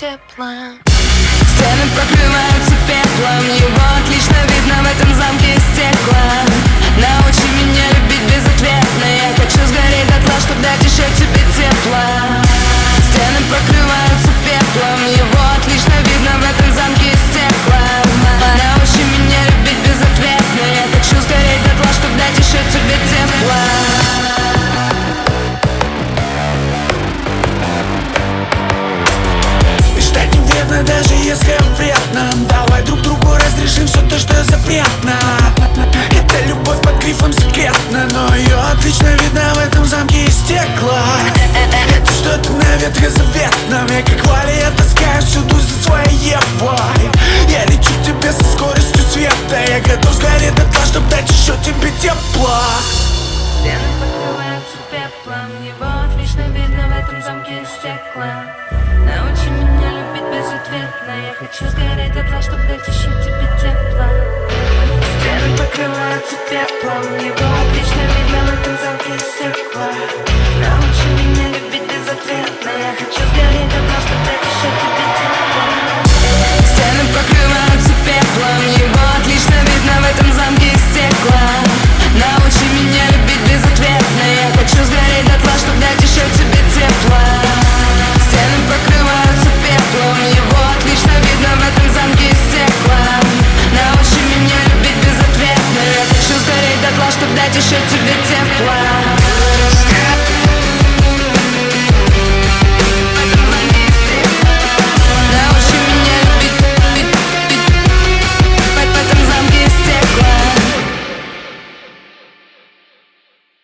тепла. Стены покрываются пеплом, его отлично видно в этом замке из стекла. Научи меня любить безответно, я хочу сгореть дотла, чтоб дать еще тебе тепла. Стены покрываются пеплом, его отлично видно в этом замке из стекла. Научи меня любить безответно, я хочу сгореть дотла, чтоб дать еще тебе тепла. Даже если вредно, давай друг другу разрешим все то, что запретно. Это любовь под грифом секретно, но ее отлично видно в этом замке из стекла. Это что-то на ветре заветном, я как Валя, я таскаю всюду за своей Евой. Я лечу тебе со скоростью света, я готов сгореть дотла, чтоб дать еще тебе тепла. Стены покрываются пеплом, его отлично видно в этом замке из стекла. Научи меня любить безответно, я хочу сгореть дотла, чтоб дать еще тебе тепла. Стены покрываются пеплом, его отлично видно в этом замке из стекла. Научи меня любить безответно, я хочу